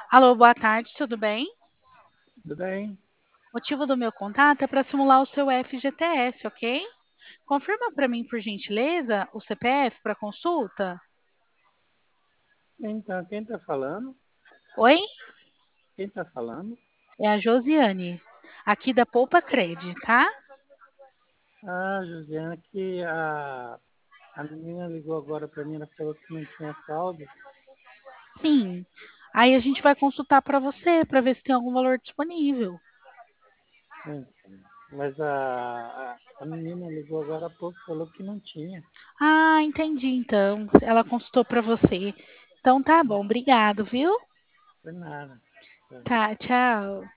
Alô, boa tarde, tudo bem? Tudo bem? O motivo do meu contato é para simular o seu FGTS, ok? Confirma para mim, por gentileza, o CPF para consulta? Então, quem está falando? Oi? Quem está falando? É a Josiane, aqui da Poupa Cred, tá? Ah, Josiana, a menina ligou agora para mim, ela falou que não tinha saldo. Sim. Aí a gente vai consultar para você, para ver se tem algum valor disponível. Então, mas a menina ligou agora há pouco, falou que não tinha. Ah, entendi, então. Ela consultou para você. Então tá bom, obrigado, viu? Foi nada. Tá, tchau.